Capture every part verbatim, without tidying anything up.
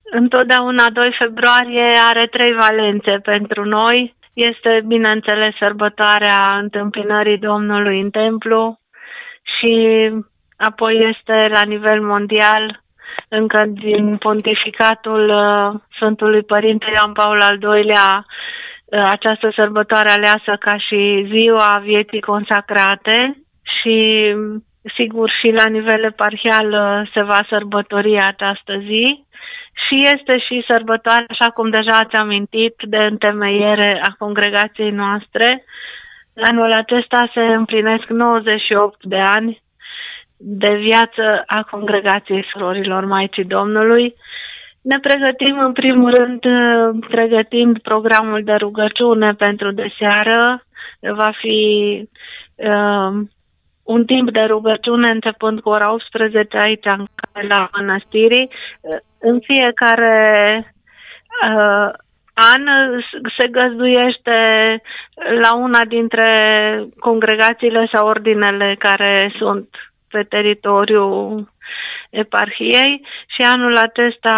Întotdeauna doi februarie are trei valențe pentru noi. Este, bineînțeles, sărbătoarea întâmpinării Domnului în templu și apoi este la nivel mondial, încă din pontificatul Sfântului Părinte Ioan Paul al doilea, această sărbătoare aleasă ca și ziua vieții consacrate și sigur și la nivel eparhial se va sărbători această zi. Și este și sărbătoare, așa cum deja ați amintit, de întemeiere a congregației noastre. Anul acesta se împlinesc nouăzeci și opt de ani de viață a congregației Surorilor Maicii Domnului. Ne pregătim, în primul rând, pregătind programul de rugăciune pentru deseară. Va fi uh, un timp de rugăciune începând cu ora optsprezece aici, în la Mănăstirii. În fiecare uh, an se găzduiește la una dintre congregațiile sau ordinele care sunt pe teritoriul eparhiei și anul acesta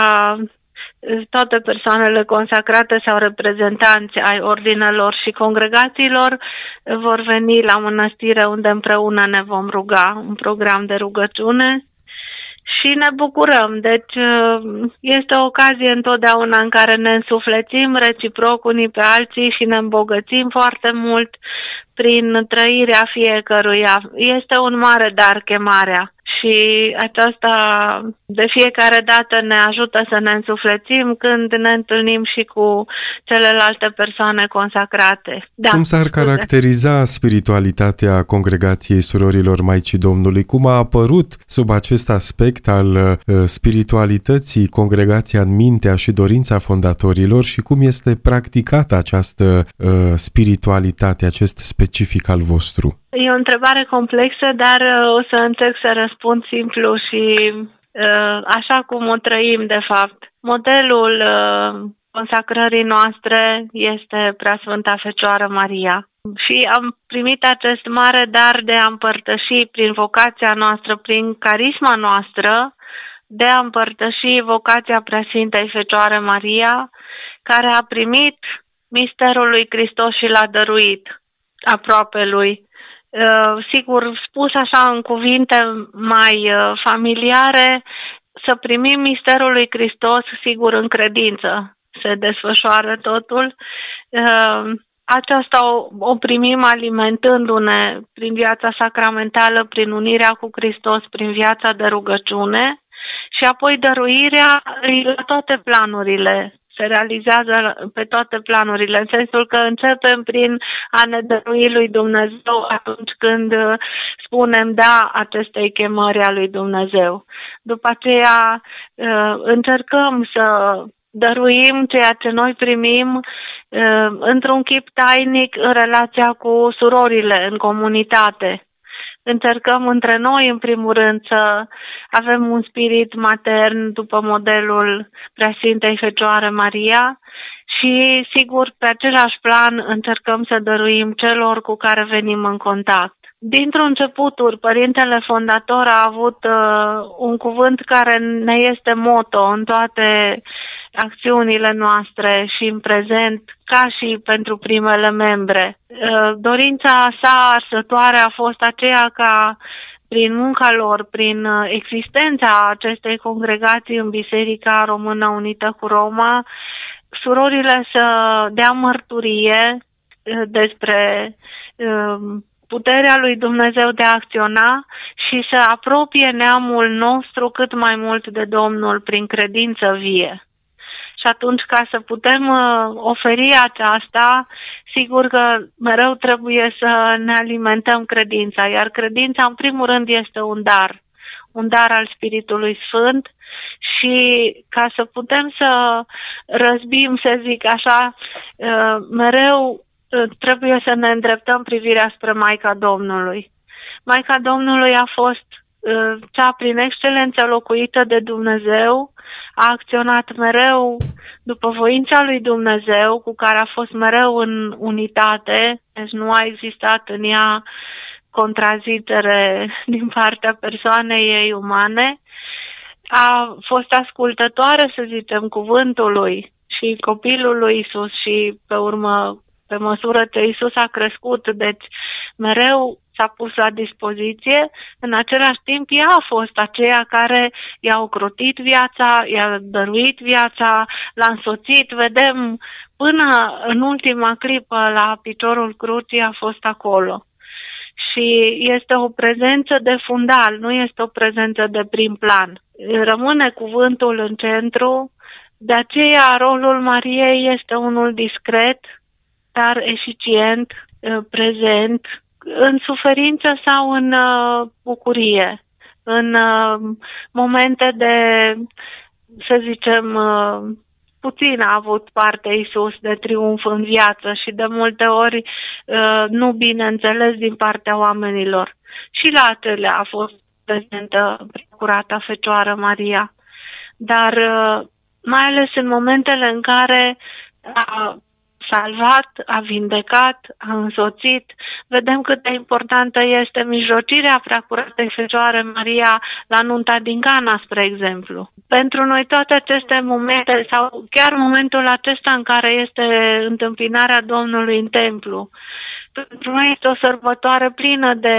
toate persoanele consacrate sau reprezentanți ai ordinelor și congregațiilor vor veni la mănăstire, unde împreună ne vom ruga, un program de rugăciune și ne bucurăm. Deci este o ocazie întotdeauna în care ne însuflețim reciproc unii pe alții și ne îmbogățim foarte mult prin trăirea fiecăruia. Este un mare dar chemarea. Și aceasta de fiecare dată ne ajută să ne însuflețim când ne întâlnim și cu celelalte persoane consacrate. Da, cum s-ar caracteriza spiritualitatea congregației Surorilor Maicii Domnului? Cum a apărut sub acest aspect al uh, spiritualității congregația în mintea și dorința fondatorilor și cum este practicată această uh, spiritualitate, acest specific al vostru? E o întrebare complexă, dar o să încerc să răspund simplu și așa cum o trăim de fapt. Modelul consacrării noastre este Preasfânta Fecioară Maria. Și am primit acest mare dar de a împărtăși prin vocația noastră, prin carisma noastră, de a împărtăși vocația Preasfintei Fecioare Maria, care a primit misterul lui Hristos și l-a dăruit aproapelui. Uh, sigur, spus așa în cuvinte mai uh, familiare, să primim misterul lui Hristos, sigur, în credință se desfășoară totul. Uh, aceasta o, o primim alimentându-ne prin viața sacramentală, prin unirea cu Hristos, prin viața de rugăciune și apoi dăruirea la toate planurile. Se realizează pe toate planurile, în sensul că începem prin a ne dărui lui Dumnezeu atunci când spunem da acestei chemări a lui Dumnezeu. După aceea încercăm să dăruim ceea ce noi primim într-un chip tainic în relația cu surorile în comunitate. Încercăm între noi, în primul rând, să avem un spirit matern după modelul Preasfintei Fecioare Maria și, sigur, pe același plan încercăm să dăruim celor cu care venim în contact. Dintr-un începuturi, Părintele Fondator a avut uh, un cuvânt care ne este moto în toate acțiunile noastre și în prezent, ca și pentru primele membre. Dorința sa arsătoare a fost aceea ca prin munca lor, prin existența acestei congregații în Biserica Română Unită cu Roma, surorile să dea mărturie despre puterea lui Dumnezeu de a acționa și să apropie neamul nostru cât mai mult de Domnul prin credință vie. Și atunci, ca să putem uh, oferi aceasta, sigur că mereu trebuie să ne alimentăm credința, iar credința, în primul rând, este un dar, un dar al Spiritului Sfânt și ca să putem să răzbim, să zic așa, uh, mereu uh, trebuie să ne îndreptăm privirea spre Maica Domnului. Maica Domnului a fost uh, cea prin excelență locuită de Dumnezeu, a acționat mereu după voința lui Dumnezeu, cu care a fost mereu în unitate, deci nu a existat în ea contrazicere din partea persoanei ei umane. a fost ascultătoare, să zicem, cuvântului și copilul lui Iisus și pe urmă, pe măsură ce Iisus a crescut, deci mereu s-a pus la dispoziție, în același timp ea a fost aceea care i-a ocrotit viața, i-a dăruit viața, l-a însoțit, vedem, până în ultima clipă la piciorul crucii a fost acolo. Și este o prezență de fundal, nu este o prezență de prim plan. Rămâne cuvântul în centru, de aceea rolul Mariei este unul discret, dar eficient, prezent, în suferință sau în bucurie, în momente de, să zicem, puțin a avut parte Iisus de triumf în viață și de multe ori nu bine înțeles din partea oamenilor. Și la acelea a fost prezentă Preacurata Fecioară Maria. Dar mai ales în momentele în care a salvat, a vindecat, a însoțit, vedem cât de importantă este mijlocirea Preacuratei Fecioare Maria la nunta din Cana, spre exemplu. Pentru noi toate aceste momente, sau chiar momentul acesta în care este întâmpinarea Domnului în templu, pentru noi este o sărbătoare plină de,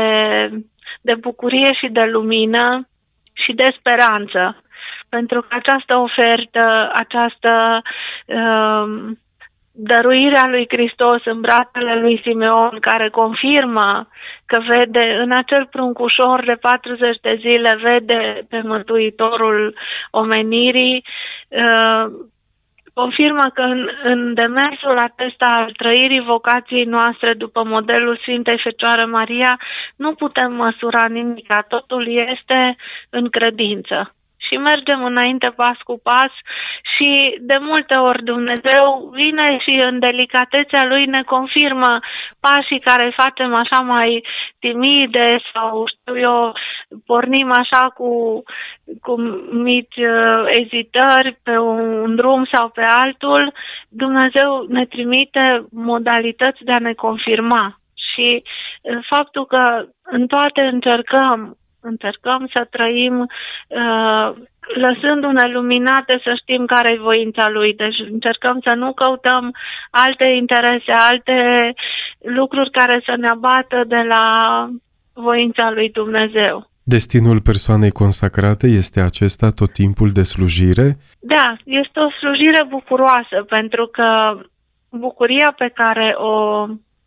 de bucurie și de lumină și de speranță. Pentru că această ofertă, această uh, dăruirea lui Hristos în brațele lui Simeon, care confirmă că vede în acel pruncușor de patruzeci de zile, vede pe Mântuitorul omenirii, uh, confirmă că în, în demersul acesta al trăirii vocației noastre după modelul Sfintei Fecioară Maria nu putem măsura nimic, totul este în credință. Și mergem înainte pas cu pas și de multe ori Dumnezeu vine și în delicatețea Lui ne confirmă pașii care îi facem așa mai timide sau știu eu, pornim așa cu, cu mici uh, ezitări pe un, un drum sau pe altul. Dumnezeu ne trimite modalități de a ne confirma și uh, faptul că în toate încercăm Încercăm să trăim uh, lăsându-ne luminate să știm care e voința Lui. Deci încercăm să nu căutăm alte interese, alte lucruri care să ne abată de la voința Lui Dumnezeu. Destinul persoanei consacrate este acesta tot timpul de slujire? Da, este o slujire bucuroasă, pentru că bucuria pe care o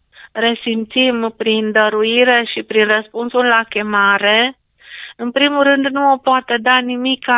resimțim prin dăruire și prin răspunsul la chemare, în primul rând nu o poate da nimica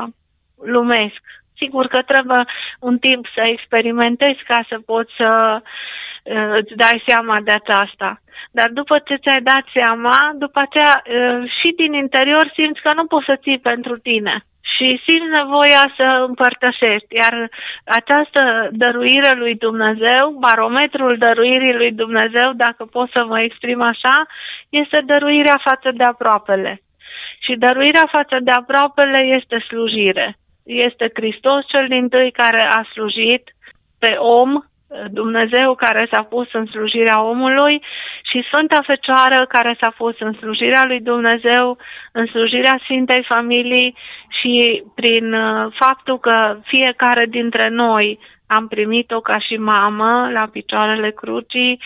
lumesc. Sigur că trebuie un timp să experimentezi ca să poți să uh, îți dai seama de aceasta. Dar după ce ți-ai dat seama, după aceea uh, și din interior simți că nu poți să ții pentru tine. Și simți nevoia să împărtășești. Iar această dăruire lui Dumnezeu, barometrul dăruirii lui Dumnezeu, dacă pot să mă exprim așa, este dăruirea față de aproapele. Și dăruirea față de aproapele este slujire. Este Hristos cel dintâi care a slujit pe om, Dumnezeu care s-a pus în slujirea omului și Sfânta Fecioară care s-a pus în slujirea lui Dumnezeu, în slujirea Sfintei Familii și prin faptul că fiecare dintre noi am primit-o ca și mamă la picioarele crucii,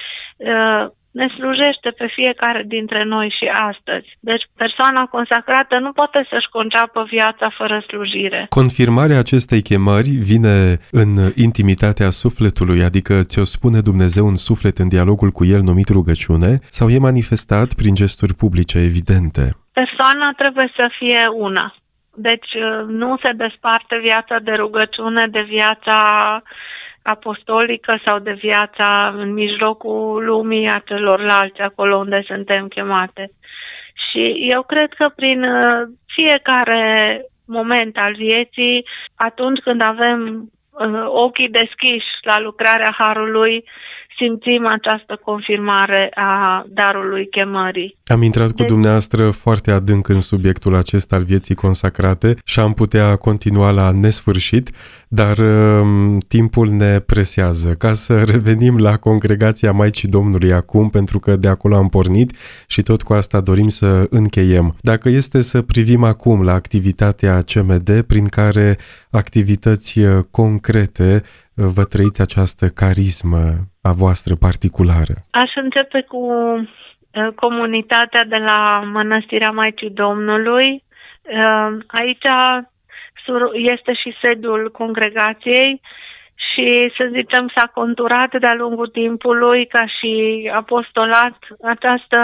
ne slujește pe fiecare dintre noi și astăzi. Deci persoana consacrată nu poate să-și conceapă viața fără slujire. Confirmarea acestei chemări vine în intimitatea sufletului, adică ți-o spune Dumnezeu în suflet în dialogul cu El numit rugăciune, sau e manifestat prin gesturi publice evidente? Persoana trebuie să fie una. Deci nu se desparte viața de rugăciune de viața apostolică sau de viața în mijlocul lumii a celorlalți, acolo unde suntem chemate. Și eu cred că prin fiecare moment al vieții, atunci când avem ochii deschiși la lucrarea Harului, simțim această confirmare a darului chemării. Am intrat cu dumneavoastră foarte adânc în subiectul acesta al vieții consacrate și am putea continua la nesfârșit, dar um, timpul ne presează. Ca să revenim la Congregația Maicii Domnului acum, pentru că de acolo am pornit și tot cu asta dorim să încheiem. Dacă este să privim acum la activitatea C M D, prin care activități concrete vă trăiți această carismă a voastră particulară? Aș începe cu comunitatea de la Mănăstirea Maicii Domnului. Aici este și sediul congregației și, să zicem, s-a conturat de-a lungul timpului ca și apostolat această,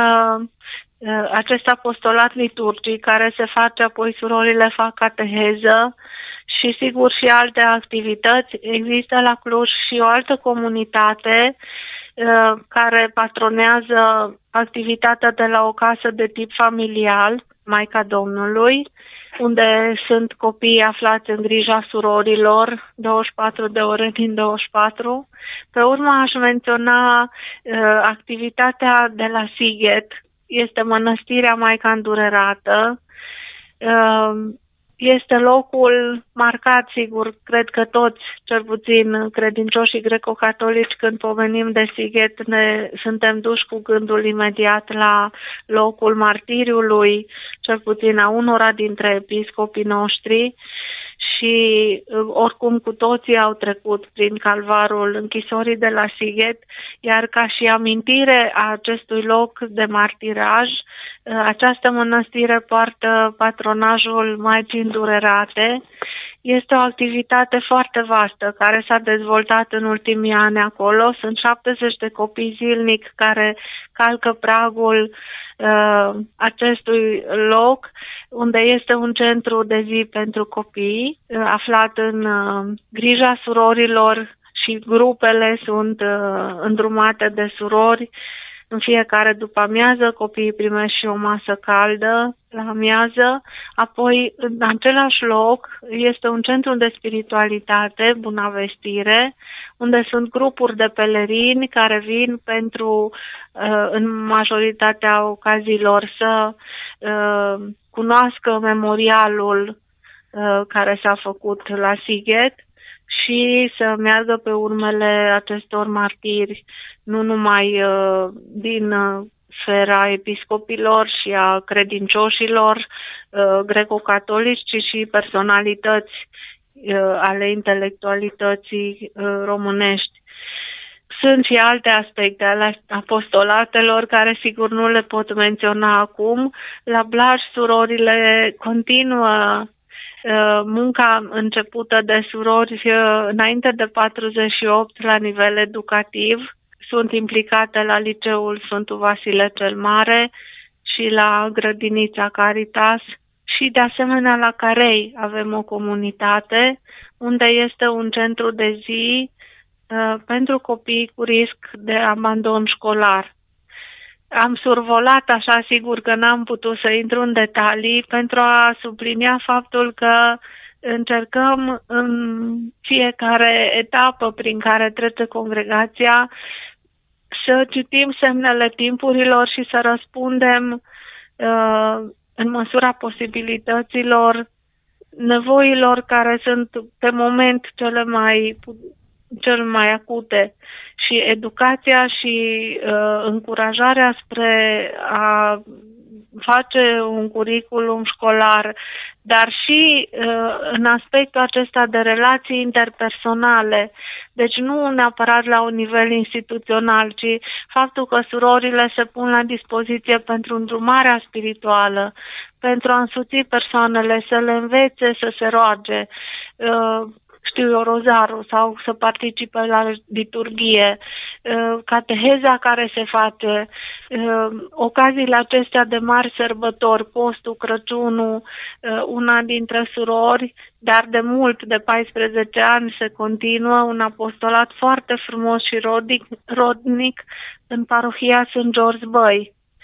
acest apostolat liturgic care se face, apoi surorile fac cateheză și, sigur, și alte activități. Există la Cluj și o altă comunitate care patronează activitatea de la o casă de tip familial, Maica Domnului, unde sunt copii aflați în grija surorilor, douăzeci și patru de ore din douăzeci și patru. Pe urmă aș menționa uh, activitatea de la Sighet, este Mănăstirea Maica Îndurerată. Uh, Este locul marcat, sigur, cred că toți, cel puțin credincioșii greco-catolici, când pomenim de Sighet, ne suntem duși cu gândul imediat la locul martiriului, cel puțin a unora dintre episcopii noștri, și oricum cu toții au trecut prin calvarul închisorii de la Sighet, iar ca și amintire a acestui loc de martiraj, această mănăstire poartă patronajul Maicii Îndurerate. Este o activitate foarte vastă care s-a dezvoltat în ultimii ani acolo. Sunt șaptezeci de copii zilnic care calcă pragul uh, acestui loc, unde este un centru de zi pentru copii, uh, aflat în uh, grija surorilor, și grupele sunt uh, îndrumate de surori. În fiecare după amiază copiii primesc și o masă caldă la amiază. Apoi, în același loc, este un centru de spiritualitate, Bunavestire, unde sunt grupuri de pelerini care vin pentru, în majoritatea ocaziilor, să cunoască memorialul care s-a făcut la Sighet și să meargă pe urmele acestor martiri, nu numai uh, din uh, sfera episcopilor și a credincioșilor uh, greco-catolici, ci și personalități uh, ale intelectualității uh, românești. Sunt și alte aspecte ale apostolatelor care sigur nu le pot menționa acum. La Blaj surorile continuă munca începută de surori înainte de patruzeci și opt la nivel educativ. Sunt implicate la Liceul Sfântul Vasile cel Mare și la Grădinița Caritas și de asemenea la Carei avem o comunitate unde este un centru de zi uh, pentru copii cu risc de abandon școlar. Am survolat așa, sigur că n-am putut să intru în detalii, pentru a sublinia faptul că încercăm în fiecare etapă prin care trece congregația să citim semnele timpurilor și să răspundem uh, în măsura posibilităților nevoilor care sunt pe moment cele mai, cele mai acute. Și educația și uh, încurajarea spre a face un curriculum școlar, dar și uh, în aspectul acesta de relații interpersonale. Deci nu neapărat la un nivel instituțional, ci faptul că surorile se pun la dispoziție pentru îndrumarea spirituală, pentru a însuți persoanele, să le învețe să se roage, uh, știu eu, rozarul sau să participe la liturghie, cateheza care se face, ocaziile acestea de mari sărbători, postul, Crăciunul, una dintre surori, dar de mult, de paisprezece ani, se continuă un apostolat foarte frumos și rodnic, rodnic în parohia Sfânt George Băi.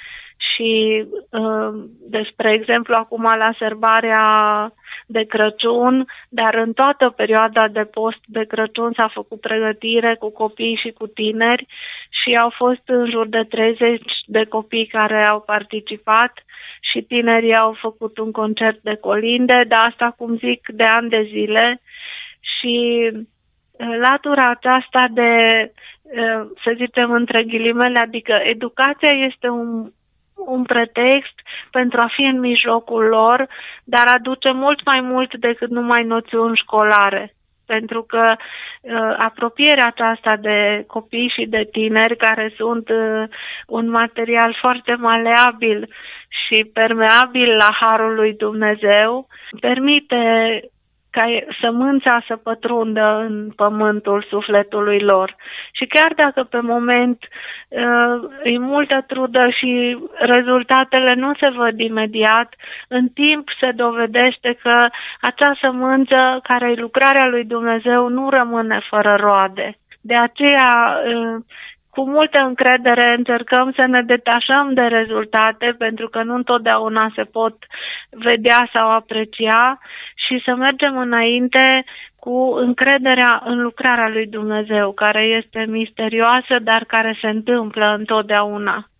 și despre exemplu acum la sărbarea de Crăciun, dar în toată perioada de post de Crăciun s-a făcut pregătire cu copii și cu tineri și au fost în jur de treizeci de copii care au participat și tinerii au făcut un concert de colinde, dar asta, cum zic, de ani de zile. Și latura aceasta de, să zicem între ghilimele, adică educația este un, un pretext pentru a fi în mijlocul lor, dar aduce mult mai mult decât numai noțiuni școlare. Pentru că uh, apropierea aceasta de copii și de tineri, care sunt uh, un material foarte maleabil și permeabil la harul lui Dumnezeu, permite ca sămânța să pătrundă în pământul sufletului lor. Și chiar dacă pe moment uh, e multă trudă și rezultatele nu se văd imediat, în timp se dovedește că acea sămânță, care e lucrarea lui Dumnezeu, nu rămâne fără roade. De aceea, uh, cu multă încredere încercăm să ne detașăm de rezultate, pentru că nu întotdeauna se pot vedea sau aprecia, și să mergem înainte cu încrederea în lucrarea lui Dumnezeu, care este misterioasă, dar care se întâmplă întotdeauna.